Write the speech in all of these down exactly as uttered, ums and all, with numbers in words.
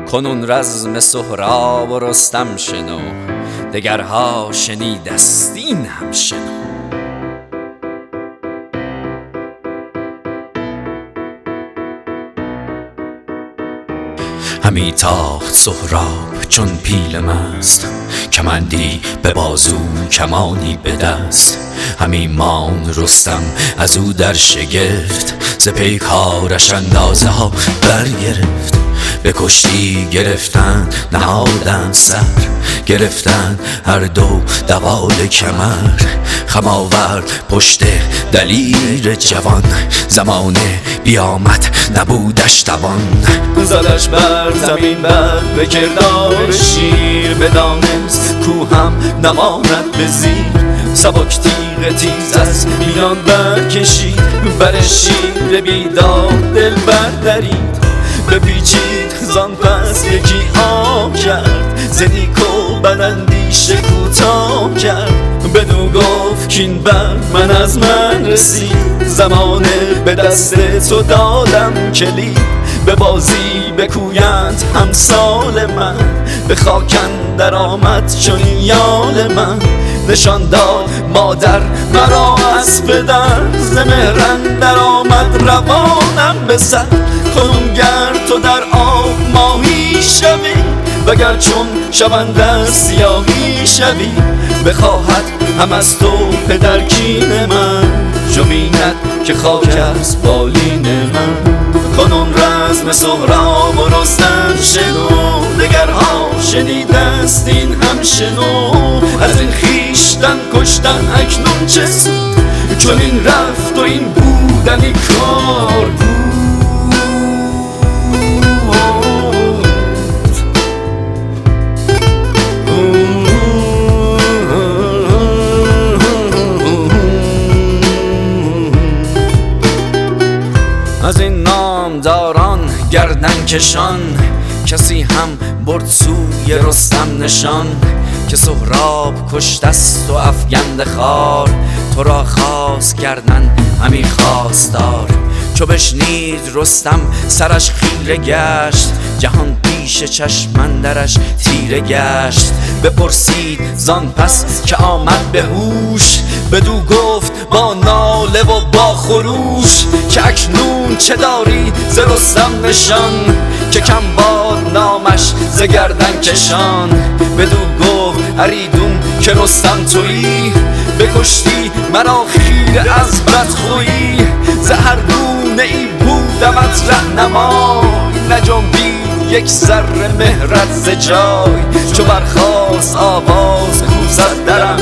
کنون رزم سهراب و رستم شنو، دگرها شنیدست این هم شنو. همی تاخت سهراب چون پیل مست، کمندی به بازو کمانی به دست. همی ماند رستم از او در شگفت، ز پیکارش اندازه ها برگرفت. به کشتی گرفتن نهادند سر، گرفتن هر دو دوال کمر. خم آورد پشت دلیر جوان، زمانه بیامد نبودش توان. زدش بر زمین بر به کردار شیر، بدانست کو هم نماند به زیر. سبک تیغ تیز از میان برکشید، بر شیر بیدار دل بردرید. بپیچید زان پس یکی آب کرد، ز نیک و بد اندیشه کوتاه کرد. بدو گفت کین بر من از من رسید، زمانه به دست تو دادم کلید. به بازی بکویند همسال من، به خاک اندر آمد چنین یال من. نشان داد مادر مرا از پدر، ز مهر اندر آمد روانم به سر. کنون گر تو در آب ماهی شوی، وگر چون شوندر سیاهی شوی. بخواهد هم از تو پدر کین من، چو بیند که خاک از بالین من. کنون رزم سهراب و رستم شنو، دگرها شنیدست این هم شنو. از این خویشتن کشتن اکنون چه سود، چون این رفت و این بودنی کار بود. از این نامداران گردن کشان، کسی هم برد سوی رستم نشان. که سهراب کشتست و افگند خار، تو را خواست کردن همی خواستار. چو بشنید رستم سرش خیره گشت، جهان پیش چشم اندرش تیره گشت. بپرسید زان پس که آمد به هوش، بدو گفت با ناله و با خروش. که اکنون چه داری ز رستم نشان، که کم باد نامش ز گردن کشان. بدو گفت اریدون که رستم تویی، بکشتی مرا خیره از بدخویی. ز هر گونه ای بودمت رهنمای، نجنبید یک ذره مهرت ز جای. چو برخاست آواز کوزد درم،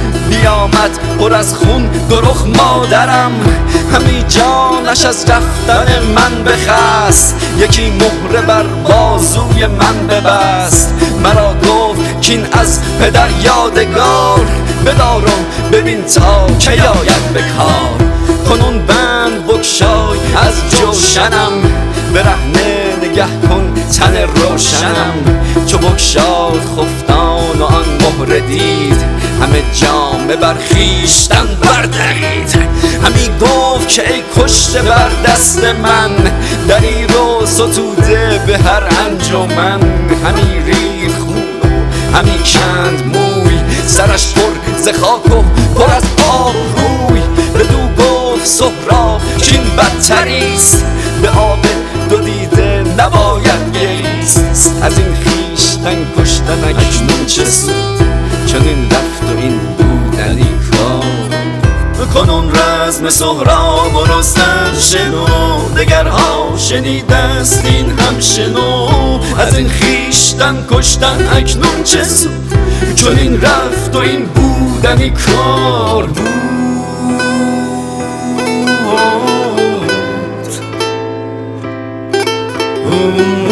بیامد پر از خون دو رخ مادرم. همی جانش از رفتن من بخست، یکی مهره بر بازوی من ببست. مرا گفت کین از پدر یادگار، بدارم ببین تا که آید به کار. کنون بند بگشای از جوشنم، برهنه نگه کن تن روشنم. چو بگشاد خفتان و آن مهره دید، همه جامه بر خویشتن بردرید. همی گفت که ای کشته بر دست من، دری رو ستوده به هر انجمن. همی رید خون و همی کند موی، سرش پر ز خاک و پر از آب روی. بدو گفت سهراب کین بدتریست، به آب دو دیده نباید گریست. از این خویشتن کشتن اکنون چه سود، چنین رفت و این بودنی کار. کنون رزم سهراب و رستم شنو، دگرها شنیدست این هم شنو. از این خویشتن کشتن اکنون چه سود، چنین رفت و این بودنی کار بود.